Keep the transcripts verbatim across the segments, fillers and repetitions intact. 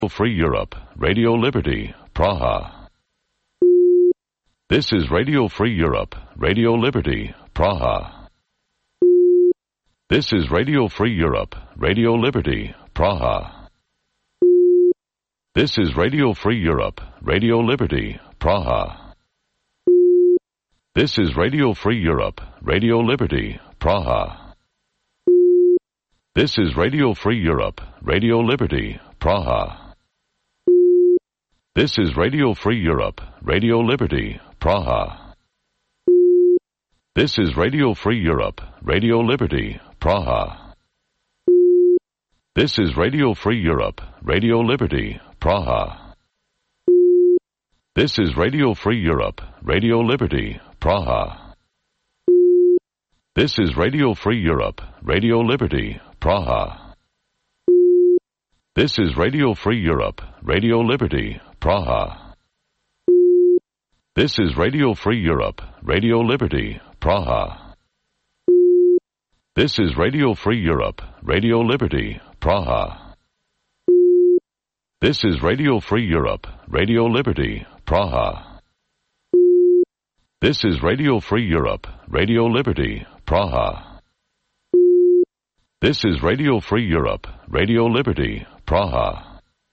Free Europe, Radio Liberty, Praha. This is Radio Free Europe, Radio Liberty, Praha. This is Radio Free Europe, Radio Liberty, Praha. This is Radio Free Europe, Radio Liberty, Praha. This is Radio Free Europe, Radio Liberty, Praha. This is Radio Free Europe, Radio Liberty, Praha. This is Radio Free Europe, Radio Liberty, Praha. This is Radio Free Europe, Radio Liberty, Praha. This is Radio Free Europe, Radio Liberty, Praha. This is Radio Free Europe, Radio Liberty, Praha. This is Radio Free Europe, Radio Liberty, Praha. This is Radio Free Europe, Radio Liberty, Praha. This is Radio Free Europe, Radio Liberty, Praha. This is Radio Free Europe, Radio Liberty, Praha. This is Radio Free Europe, Radio Liberty, Praha. This is Radio Free Europe, Radio Liberty, Praha. This is Radio Free Europe, Radio Liberty, Praha.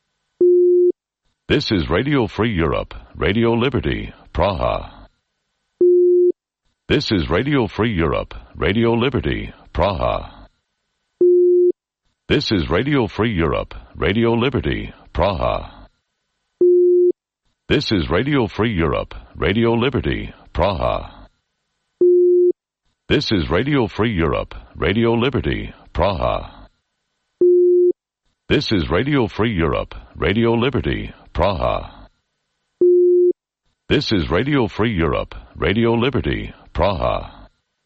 This is Radio Free Europe, Radio Liberty, Praha. This is Radio Free Europe, Radio Liberty, Praha. This is Radio Free Europe, Radio Liberty, Praha. This is Radio Free Europe, Radio Liberty, Praha. This is Radio Free Europe, Radio Liberty, Praha. This is Radio Free Europe, Radio Liberty, Praha. This is Radio Free Europe, Radio Liberty, Praha.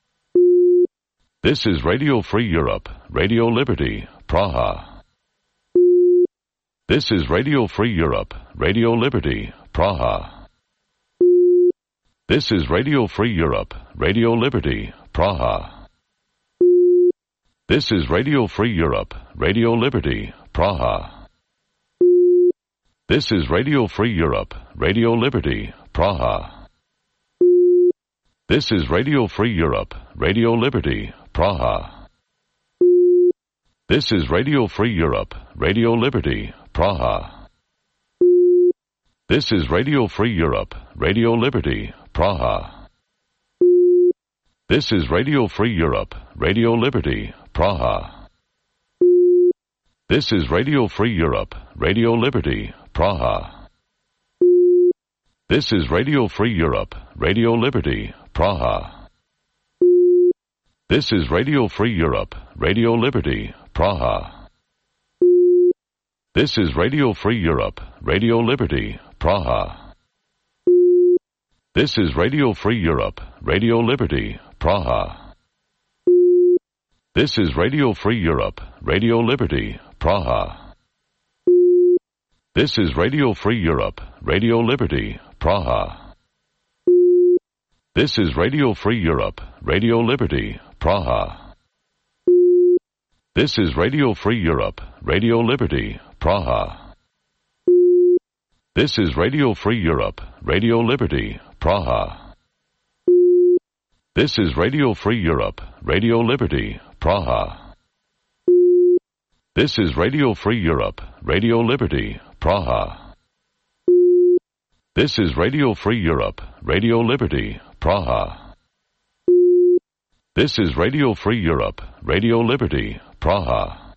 This is Radio Free Europe, Radio Liberty, Praha. This is Radio Free Europe, Radio Liberty, Praha. This is Radio Free Europe, Radio Liberty, Praha. This is Radio Free Europe, Radio Liberty, Praha. This is Radio Free Europe, Radio Liberty, Praha. This is Radio Free Europe, Radio Liberty, Praha. This is Radio Free Europe, Radio Liberty, Praha. This is Radio Free Europe, Radio Liberty, Praha. This is Radio Free Europe, Radio Liberty, Praha. This is Radio Free Europe, Radio Liberty, Praha. This is Radio Free Europe, Radio Liberty, Praha. This is Radio Free Europe, Radio Liberty, Praha. This is Radio Free Europe, Radio Liberty, Praha. This is Radio Free Europe, Radio Liberty, Praha. This is Radio Free Europe, Radio Liberty, Praha. This is Radio Free Europe, Radio Liberty, Praha. This is Radio Free Europe, Radio Liberty, Praha. This is Radio Free Europe, Radio Liberty, Praha. This is Radio Free Europe, Radio Liberty, Praha. This is Radio Free Europe, Radio Liberty, Praha. This is Radio Free Europe, Radio Liberty, Praha. This is Radio Free Europe, Radio Liberty, Praha. This is Radio Free Europe, Radio Liberty, Praha.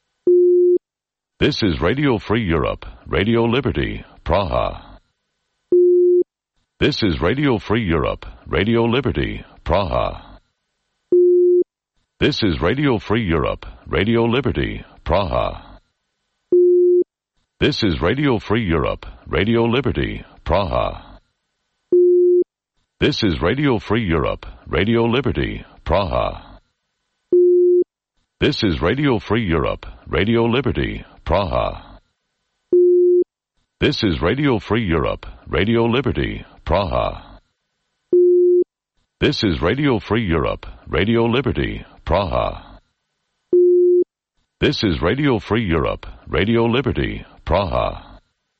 This is Radio Free Europe, Radio Liberty, Praha. This is Radio Free Europe, Radio Liberty, Praha. This is Radio Free Europe, Radio Liberty, Praha. This is Radio Free Europe, Radio Liberty, Praha. This is Radio Free Europe, Radio Liberty, Praha. This is Radio Free Europe, Radio Liberty, Praha. This is Radio Free Europe, Radio Liberty, Praha. This is Radio Free Europe, Radio Liberty, Praha. This is Radio Free Europe, Radio Liberty, Praha.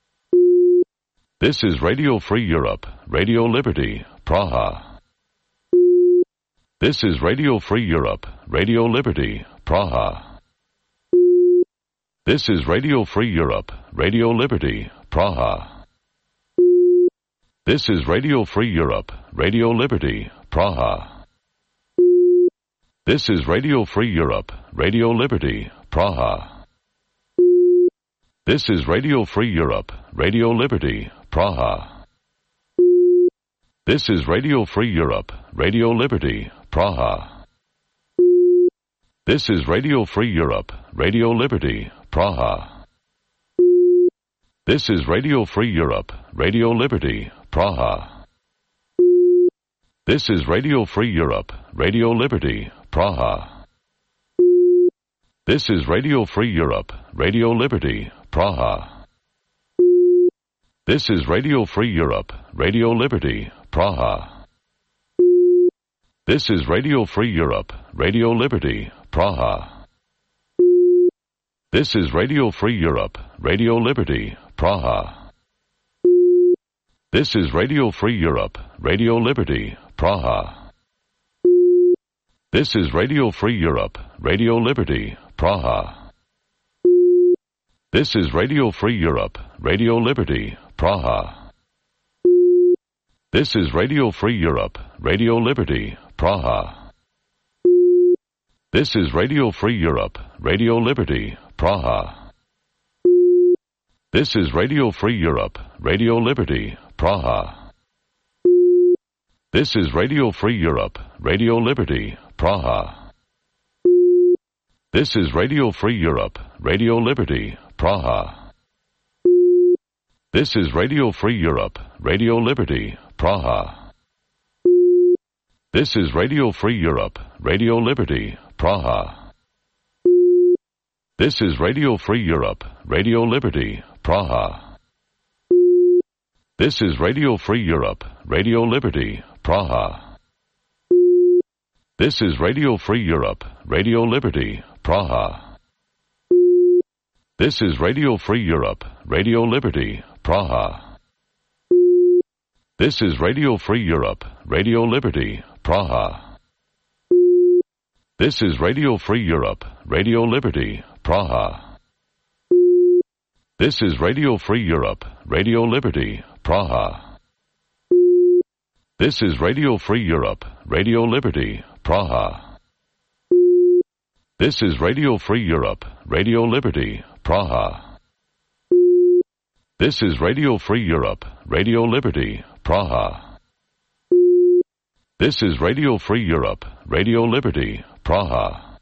This is Radio Free Europe, Radio Liberty, Praha. This is Radio Free Europe, Radio Liberty, Praha. This is Radio Free Europe, Radio Liberty, Praha. This is Radio Free Europe, Radio Liberty, Praha. This is Radio Free Europe, Radio Liberty, Praha. This is Radio Free Europe, Radio Liberty, Praha. This is Radio Free Europe, Radio Liberty, Praha. This is Radio Free Europe, Radio Liberty, Praha. This is Radio Free Europe, Radio Liberty, Praha. This is Radio Free Europe, Radio Liberty, Praha. This is Radio Free Europe, Radio Liberty, Praha. This is Radio Free Europe, Radio Liberty, Praha. This is Radio Free Europe, Radio Liberty, Praha. This is Radio Free Europe, Radio Liberty, Praha. This is Radio Free Europe, Radio Liberty, Praha. This is Radio Free Europe, Radio Liberty, Praha. This is Radio Free Europe, Radio Liberty, Praha. This is Radio Free Europe, Radio Liberty, Praha. This is Radio Free Europe, Radio Liberty, Praha. This is Radio Free Europe, Radio Liberty, Praha. This is Radio Free Europe, Radio Liberty, Praha. This is Radio Free Europe, Radio Liberty, Praha. This is Radio Free Europe, Radio Liberty, Praha. This is Radio Free Europe, Radio Liberty, Praha. This is Radio Free Europe, Radio Liberty, Praha. This is Radio Free Europe, Radio Liberty, Praha. This is Radio Free Europe, Radio Liberty, Praha. This is Radio Free Europe, Radio Liberty, Praha. This is Radio Free Europe, Radio Liberty, Praha. This is Radio Free Europe, Radio Liberty, Praha. This is Radio Free Europe, Radio Liberty, Praha. This is Radio Free Europe, Radio Liberty, Praha. This is Radio Free Europe, Radio Liberty, Praha. This is Radio Free Europe, Radio Liberty, Praha. This is Radio Free Europe, Radio Liberty, Praha.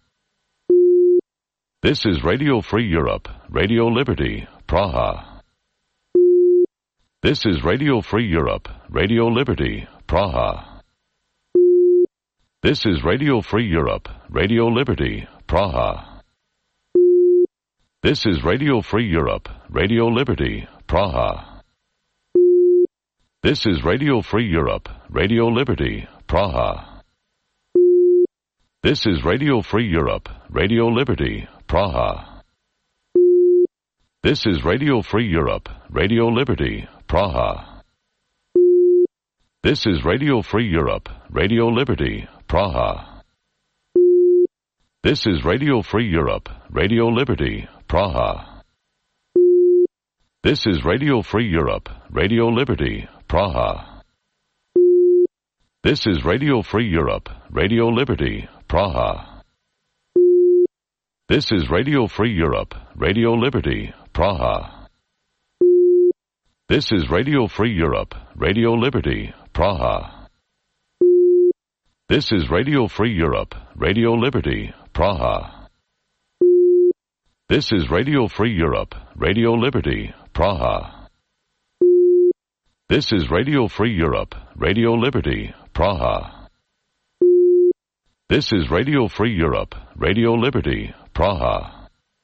This is Radio Free Europe, Radio Liberty, Praha. This is Radio Free Europe, Radio Liberty, Praha. This is Radio Free Europe, Radio Liberty, Praha. This is Radio Free Europe, Radio Liberty, Praha. This is Radio Free Europe, Radio Liberty, Praha. This is Radio Free Europe, Radio Liberty, Praha. This is Radio Free Europe, Radio Liberty, Praha. This is Radio Free Europe, Radio Liberty, Praha. This is Radio Free Europe, Radio Liberty, Praha. This is Radio Free Europe, Radio Liberty, Praha. This is Radio Free Europe, Radio Liberty, Praha. This is Radio Free Europe, Radio Liberty, Praha. This is Radio Free Europe, Radio Liberty, Praha. This is Radio Free Europe, Radio Liberty, Praha. This is Radio Free Europe, Radio Liberty, Praha. This is Radio Free Europe, Radio Liberty, Praha. This is Radio Free Europe, Radio Liberty, Praha.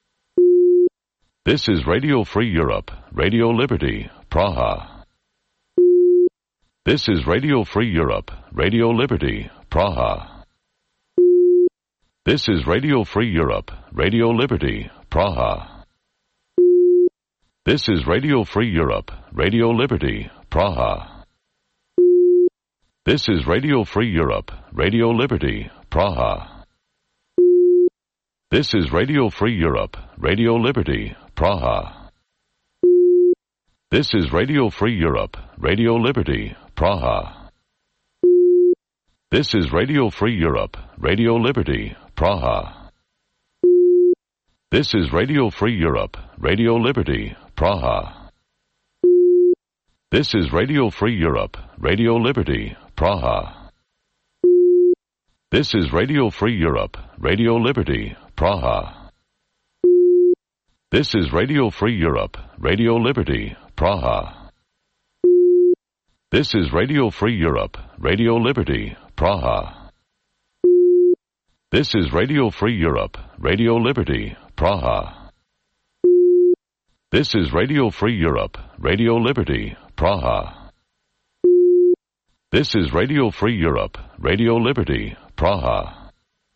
This is Radio Free Europe, Radio Liberty, Praha. This is Radio Free Europe, Radio Liberty, Praha. This is Radio Free Europe, Radio Liberty, Praha. This is Radio Free Europe, Radio Liberty, Praha. This is Radio Free Europe, Radio Liberty, Praha. This is Radio Free Europe, Radio Liberty, Praha. This is Radio Free Europe, Radio Liberty, Praha. This is Radio Free Europe, Radio Liberty, Praha. This is Radio Free Europe, Radio Liberty, Praha. This is Radio Free Europe, Radio Liberty, Praha. This is Radio Free Europe, Radio Liberty, Praha. This is Radio Free Europe, Radio Liberty, Praha. This is Radio Free Europe, Radio Liberty, Praha. This is Radio Free Europe, Radio Liberty, Praha. This is Radio Free Europe, Radio Liberty, Praha. This is Radio Free Europe, Radio Liberty, Praha.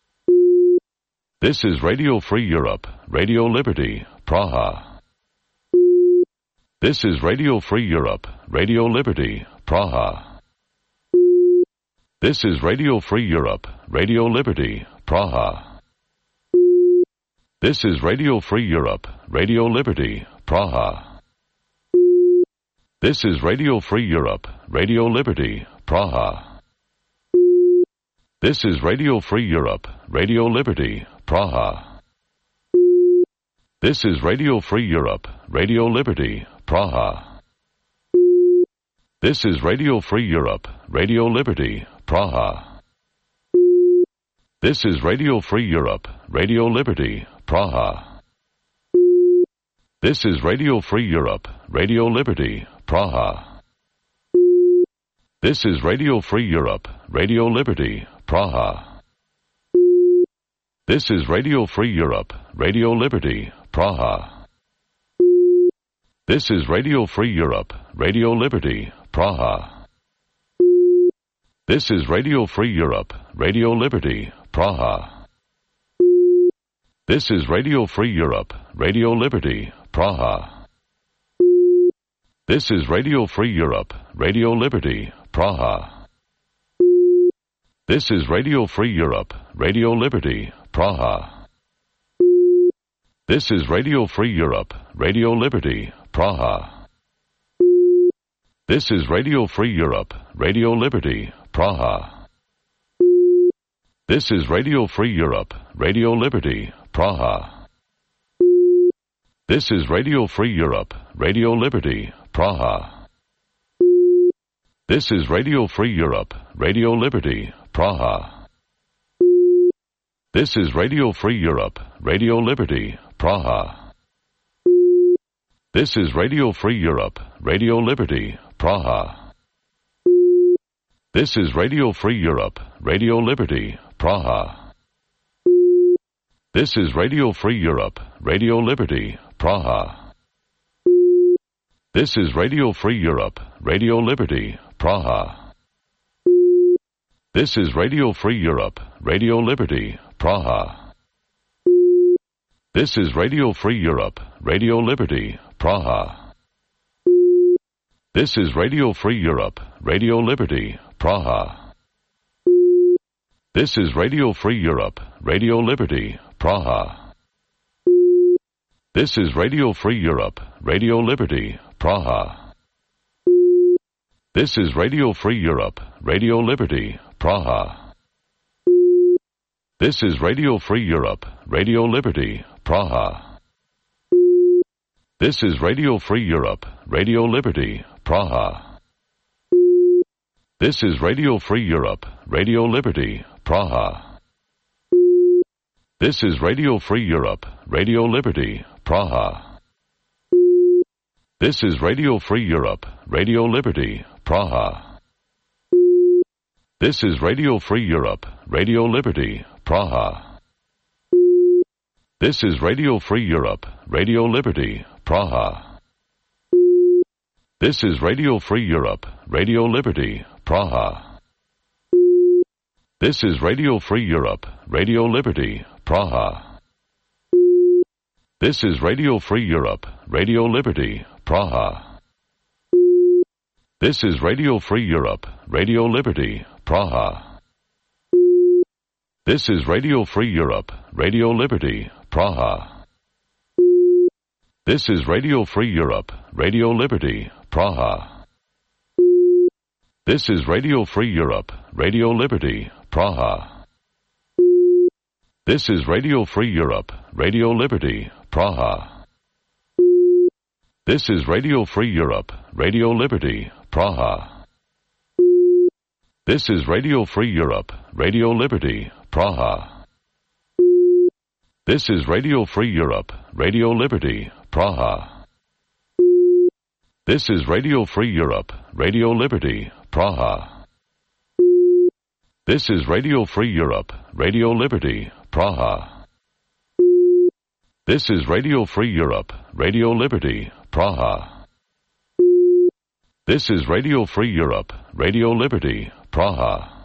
This is Radio Free Europe, Radio Liberty, Praha. This is Radio Free Europe, Radio Liberty, Praha. This is Radio Free Europe, Radio Liberty, Praha. This is Radio Free Europe, Radio Liberty, Praha. This is Radio Free Europe, Radio Liberty, Praha. This is Radio Free Europe, Radio Liberty, Praha. This is Radio Free Europe, Radio Liberty, Praha. This is Radio Free Europe, Radio Liberty, Praha. This is Radio Free Europe, Radio Liberty, Praha. This is Radio Free Europe, Radio Liberty, Praha. This is Radio Free Europe, Radio Liberty, Praha. This is Radio Free Europe, Radio Liberty, Praha. This is Radio Free Europe, Radio Liberty, Praha. This is Radio Free Europe, Radio Liberty, Praha. This is Radio Free Europe, Radio Liberty, Praha. This is Radio Free Europe, Radio Liberty, Praha. This is Radio Free Europe, Radio Liberty, Praha. This is Radio Free Europe, Radio Liberty, Praha. This is Radio Free Europe, Radio Liberty, Praha. This is Radio Free Europe, Radio Liberty, Praha. This is Radio Free Europe, Radio Liberty, Praha. This is Radio Free Europe, Radio Liberty, Praha. This is Radio Free Europe, Radio Liberty, Praha. This is Radio Free Europe, Radio Liberty, Praha. This is Radio Free Europe, Radio Liberty, Praha. This is Radio Free Europe, Radio Liberty, Praha. This is Radio Free Europe, Radio Liberty, Praha. This is Radio Free Europe, Radio Liberty, Praha. This is Radio Free Europe, Radio Liberty, Praha. This is Radio Free Europe, Radio Liberty, Praha. This is Radio Free Europe, Radio Liberty, Praha. This is Radio Free Europe, Radio Liberty, Praha. This is Radio Free Europe, Radio Liberty, Praha. This is Radio Free Europe, Radio Liberty, Praha. This is Radio Free Europe, Radio Liberty, Praha. This is Radio Free Europe, Radio Liberty, Praha. This is Radio Free Europe, Radio Liberty, Praha. This is Radio Free Europe, Radio Liberty, Praha. This is Radio Free Europe, Radio Liberty, Praha. This is Radio Free Europe, Radio Liberty, Praha. This is Radio Free Europe, Radio Liberty, Praha. This is Radio Free Europe, Radio Liberty, Praha. This is Radio Free Europe, Radio Liberty, Praha. This is Radio Free Europe, Radio Liberty, Praha. This is Radio Free Europe, Radio Liberty, Praha. This is Radio Free Europe, Radio Liberty, Praha. This is Radio Free Europe, Radio Liberty, Praha. This is Radio Free Europe, Radio Liberty, Praha. This is Radio Free Europe, Radio Liberty, Praha. This is Radio Free Europe, Radio Liberty, Praha. This is Radio Free Europe, Radio Liberty, Praha. This is Radio Free Europe, Radio Liberty, Praha. This is Radio Free Europe, Radio Liberty, Praha. This is Radio Free Europe, Radio Liberty, Praha. This is Radio Free Europe, Radio Liberty, Praha.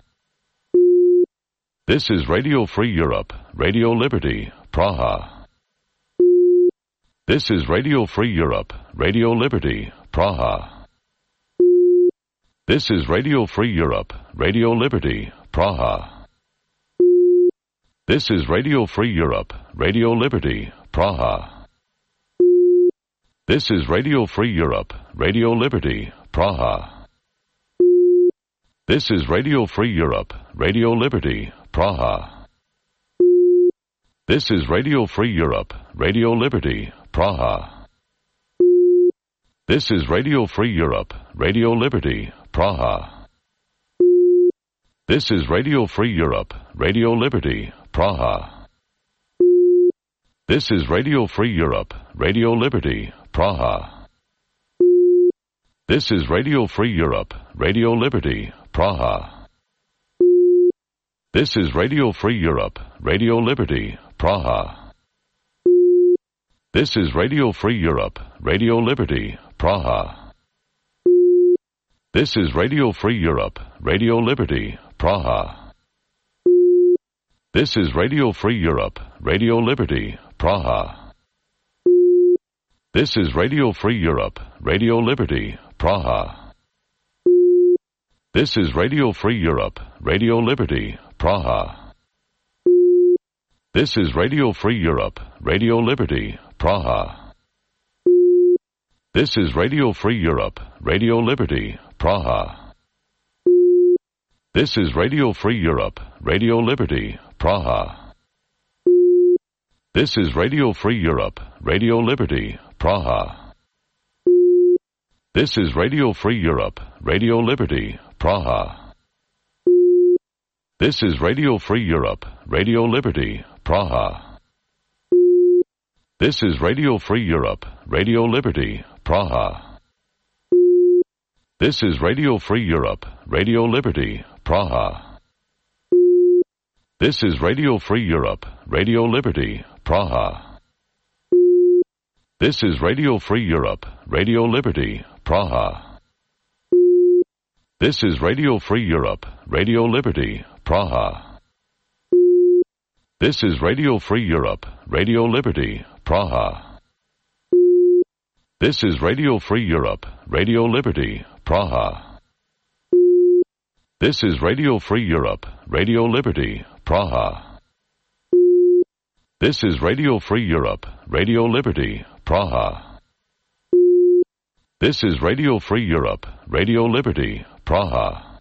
This is Radio Free Europe, Radio Liberty, Praha. This is Radio Free Europe, Radio Liberty, Praha. This is Radio Free Europe, Radio Liberty, Praha. This is Radio Free Europe, Radio Liberty, Praha. This is Radio Free Europe, Radio Liberty, Praha. This is Radio Free Europe, Radio Liberty, Praha. This is Radio Free Europe, Radio Liberty, Praha. This is Radio Free Europe, Radio Liberty, Praha. This is Radio Free Europe, Radio Liberty, Praha. This is Radio Free Europe, Radio Liberty, Praha. This is Radio Free Europe, Radio Liberty, Praha. This is Radio Free Europe, Radio Liberty, Praha. This is Radio Free Europe, Radio Liberty, Praha. This is Radio Free Europe, Radio Liberty, Praha. This is Radio Free Europe, Radio Liberty, Praha. This is Radio Free Europe, Radio Liberty, Praha. This is Radio Free Europe, Radio Liberty, Praha. This is Radio Free Europe, Radio Liberty, Praha. This is Radio Free Europe, Radio Liberty, Praha. This is Radio Free Europe, Radio Liberty, Praha. This is Radio Free Europe, Radio Liberty, Praha. This is Radio Free Europe, Radio Liberty, Praha. This is Radio Free Europe, Radio Liberty, Praha. This is Radio Free Europe, Radio Liberty, Praha. This is Radio Free Europe, Radio Liberty, Praha. This is Radio Free Europe, Radio Liberty, Praha. This is Radio Free Europe, Radio Liberty, Praha. This is Radio Free Europe, Radio Liberty, Praha. This is Radio Free Europe, Radio Liberty, Praha. This is Radio Free Europe, Radio Liberty, Praha. This is Radio Free Europe, Radio Liberty, Praha. This is Radio Free Europe, Radio Liberty, Praha. This is Radio Free Europe, Radio Liberty, Praha.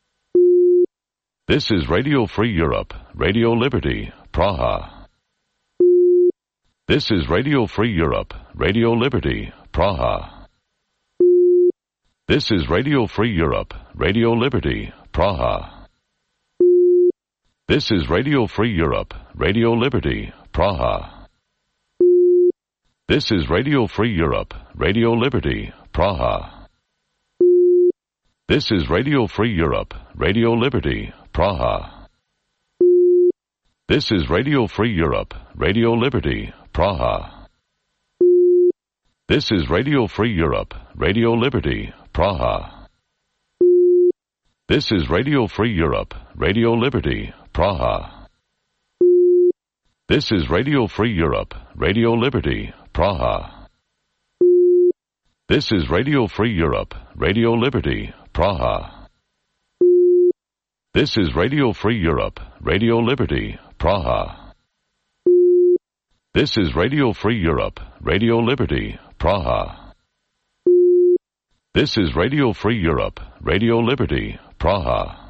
This is Radio Free Europe, Radio Liberty, Praha. This is Radio Free Europe, Radio Liberty, Praha. This is Radio Free Europe, Radio Liberty, Praha. This is Radio Free Europe, Radio Liberty, Praha. This is Radio Free Europe, Radio Liberty, Praha. This is Radio Free Europe, Radio Liberty, Praha. This is Radio Free Europe, Radio Liberty, Praha. This is Radio Free Europe, Radio Liberty, Praha. This is Radio Free Europe, Radio Liberty, Praha. This is Radio Free Europe, Radio Liberty, Praha. This is Radio Free Europe, Radio Liberty, Praha. This is Radio Free Europe, Radio Liberty, Praha. This is Radio Free Europe, Radio Liberty, Praha. This is Radio Free Europe, Radio Liberty, Praha.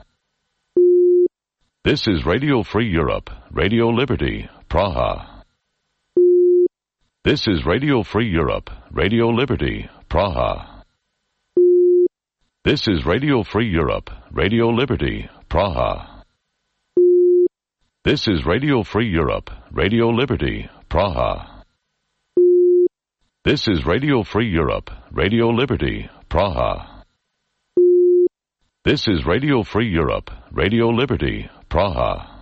This is Radio Free Europe, Radio Liberty, Praha. This is Radio Free Europe, Radio Liberty, Praha. This is Radio Free Europe, Radio Liberty, Praha. This is Radio Free Europe, Radio Liberty, Praha. This is Radio Free Europe, Radio Liberty, Praha. This is Radio Free Europe, Radio Liberty, Praha.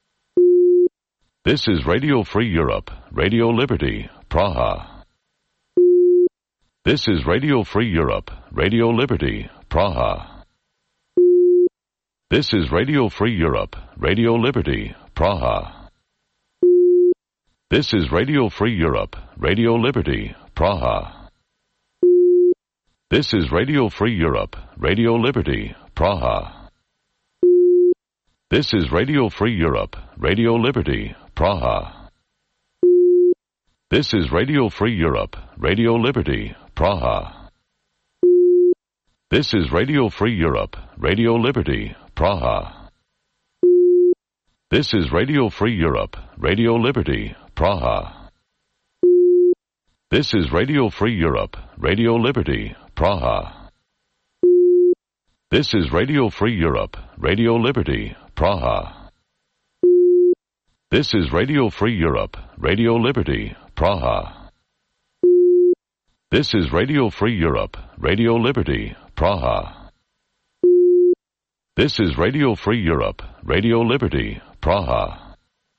This is Radio Free Europe, Radio Liberty, Praha. This is Radio Free Europe, Radio Liberty, Praha. This is Radio Free Europe, Radio Liberty, Praha. This is Radio Free Europe, Radio Liberty, Praha. This is Radio Free Europe, Radio Liberty, Praha. This is Radio Free Europe, Radio Liberty, Praha. This is Radio Free Europe, Radio Liberty, Praha. This is Radio Free Europe, Radio Liberty, Praha. This is Radio Free Europe, Radio Liberty, Praha. This is Radio Free Europe, Radio Liberty, Praha. This is Radio Free Europe, Radio Liberty, Praha. This is Radio Free Europe, Radio Liberty, Praha. This is Radio Free Europe, Radio Liberty, Praha. This is Radio Free Europe, Radio Liberty, Praha.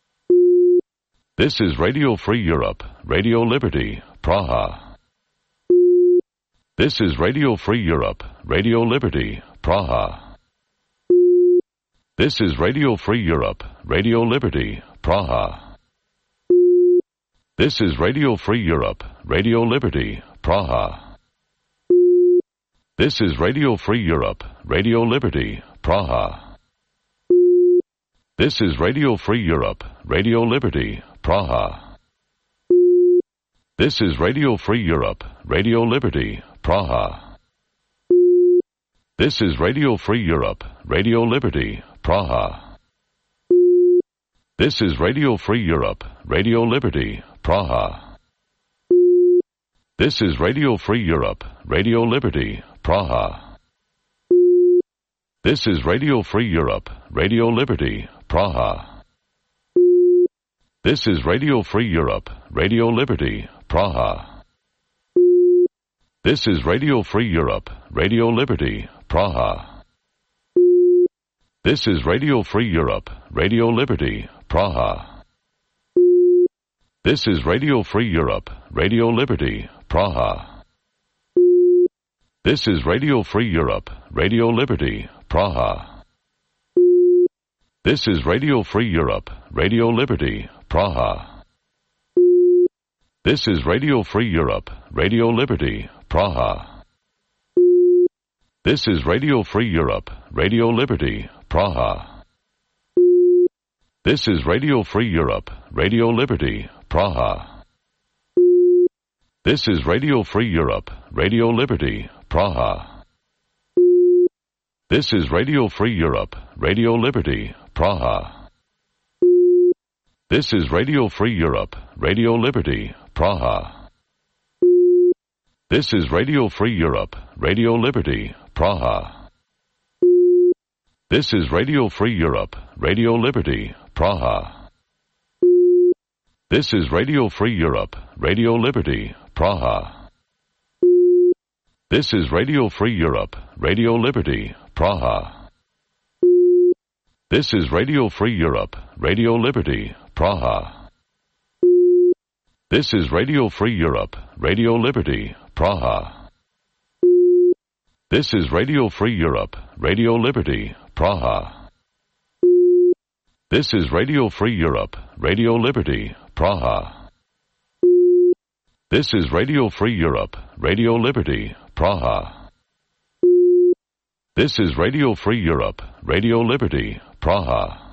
This is Radio Free Europe, Radio Liberty, Praha. This is Radio Free Europe, Radio Liberty, Praha. This is Radio Free Europe, Radio Liberty, Praha. This is Radio Free Europe, Radio Liberty, Praha. This is Radio Free Europe, Radio Liberty, Praha. This is Radio Free Europe, Radio Liberty, Praha. This is Radio Free Europe, Radio Liberty, Praha. This is Radio Free Europe, Radio Liberty, Praha. This is Radio Free Europe, Radio Liberty, Praha. This is Radio Free Europe, Radio Liberty, Praha. This is Radio Free Europe, Radio Liberty, Praha. This is Radio Free Europe, Radio Liberty, Praha. This is Radio Free Europe, Radio Liberty, Praha. This is Radio Free Europe, Radio Liberty, Praha. This is Radio Free Europe, Radio Liberty, Praha. This is Radio Free Europe, Radio Liberty, Praha. This is Radio Free Europe, Radio Liberty, Praha. This is Radio Free Europe, Radio Liberty, Praha. This is Radio Free Europe, Radio Liberty, Praha. This is Radio Free Europe, Radio Liberty, Praha. This is Radio Free Europe, Radio Liberty, Praha. This is Radio Free Europe, Radio Liberty, Praha. This is Radio Free Europe, Radio Liberty, Praha. This is Radio Free Europe, Radio Liberty, Praha. This is Radio Free Europe, Radio Liberty, Praha. This is Radio Free Europe, Radio Liberty, Praha. This is Radio Free Europe, Radio Liberty, Praha. This is Radio Free Europe, Radio Liberty, Praha. This is Radio Free Europe, Radio Liberty, Praha. This is Radio Free Europe, Radio Liberty, Praha. This is Radio Free Europe, Radio Liberty, Praha. This is Radio Free Europe, Radio Liberty, Praha. This is Radio Free Europe, Radio Liberty, Praha.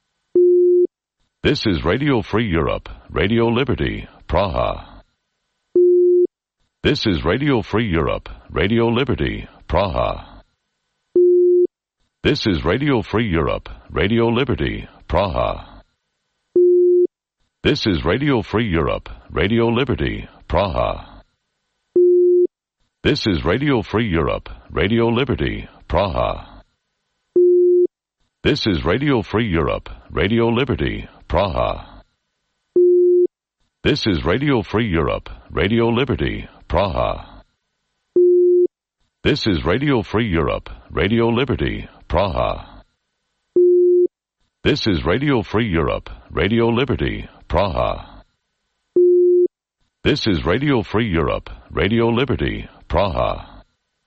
This is Radio Free Europe, Radio Liberty, Praha. This is Radio Free Europe, Radio Liberty, Praha. This is Radio Free Europe, Radio Liberty, Praha. This is Radio Free Europe, Radio Liberty, Praha. This is Radio Free Europe, Radio Liberty, Praha. This is Radio Free Europe, Radio Liberty, Praha. This is Radio Free Europe, Radio Liberty, Praha. This is Radio Free Europe, Radio Liberty, Praha. This is Radio Free Europe, Radio Liberty, Praha. This is Radio Free Europe, Radio Liberty, Praha.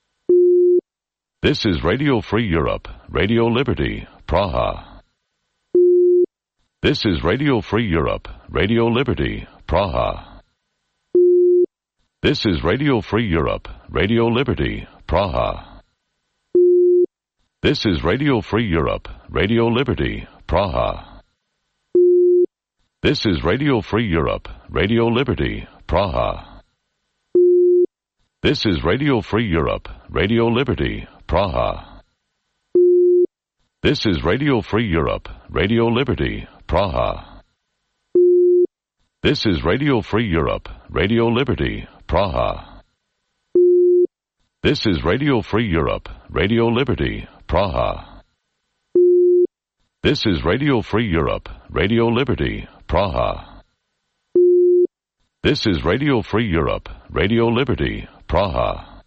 This is Radio Free Europe, Radio Liberty, Praha. This is Radio Free Europe, Radio Liberty, Praha. This is Radio Free Europe, Radio Liberty, Praha. This is Radio Free Europe, Radio Liberty, Praha. This is Radio Free Europe, Radio Liberty, Praha. This is Radio Free Europe, Radio Liberty, Praha. This is Radio Free Europe, Radio Liberty, Praha. This is Radio Free Europe, Radio Liberty, Praha. This is Radio Free Europe, Radio Liberty, Praha. This is Radio Free Europe, Radio Liberty, Praha. This is Radio Free Europe, Radio Liberty, Praha.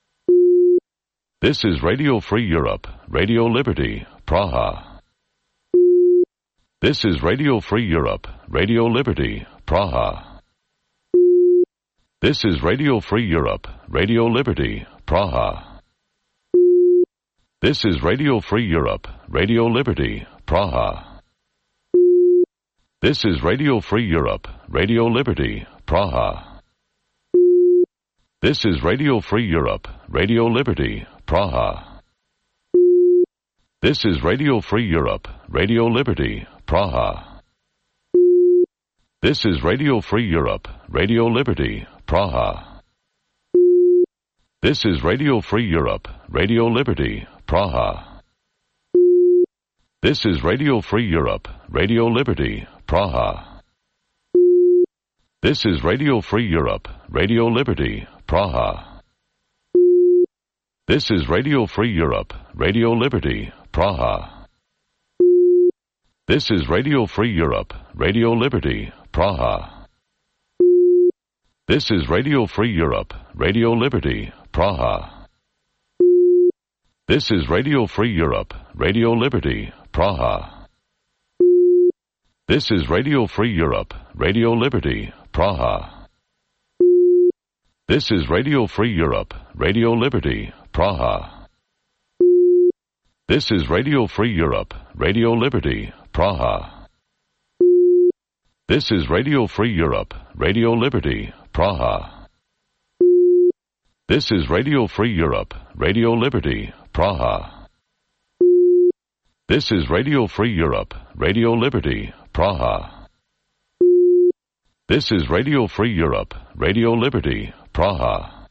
This is Radio Free Europe, Radio Liberty, Praha. This is Radio Free Europe, Radio Liberty, Praha. This is Radio Free Europe, Radio Liberty, Praha. This is Radio Free Europe, Radio Liberty, Praha. This is Radio Free Europe, Radio Liberty, Praha. This is Radio Free Europe, Radio Liberty, Praha. This is Radio Free Europe, Radio Liberty, Praha. This is Radio Free Europe, Radio Liberty, Praha. This is Radio Free Europe, Radio Liberty, Praha. This is Radio Free Europe, Radio Liberty, Praha. This is Radio Free Europe, Radio Liberty, Praha. This is Radio Free Europe, Radio Liberty, Praha. This is Radio Free Europe, Radio Liberty, Praha. This is Radio Free Europe, Radio Liberty, Praha. This is Radio Free Europe, Radio Liberty, Praha. This is Radio Free Europe, Radio Liberty, Praha. This is Radio Free Europe, Radio Liberty, Praha. This is Radio Free Europe, Radio Liberty, Praha. This is Radio Free Europe, Radio Liberty, Praha. This is Radio Free Europe, Radio Liberty, Praha. This is Radio Free Europe, Radio Liberty, Praha. This is Radio Free Europe, Radio Liberty, Praha.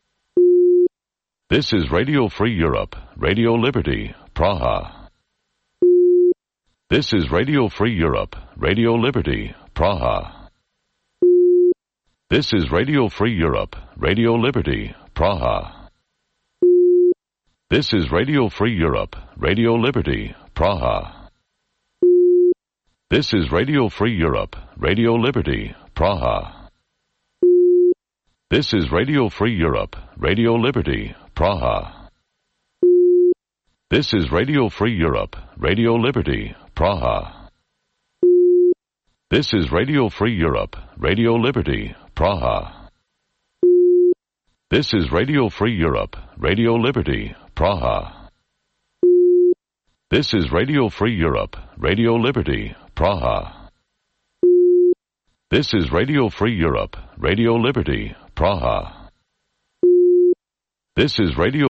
This is Radio Free Europe, Radio Liberty, Praha. This is Radio Free Europe, Radio Liberty, Praha. This is Radio Free Europe, Radio Liberty, Praha. This is Radio Free Europe, Radio Liberty, Praha. This is Radio Free Europe, Radio Liberty, Praha. This is Radio Free Europe, Radio Liberty, Praha. This is Radio Free Europe, Radio Liberty, Praha. This is Radio Free Europe, Radio Liberty, Praha. This is Radio Free Europe, Radio Liberty, Praha. This is Radio Free Europe, Radio Liberty, Praha. This is Radio Free Europe, Radio Liberty, Praha. This is Radio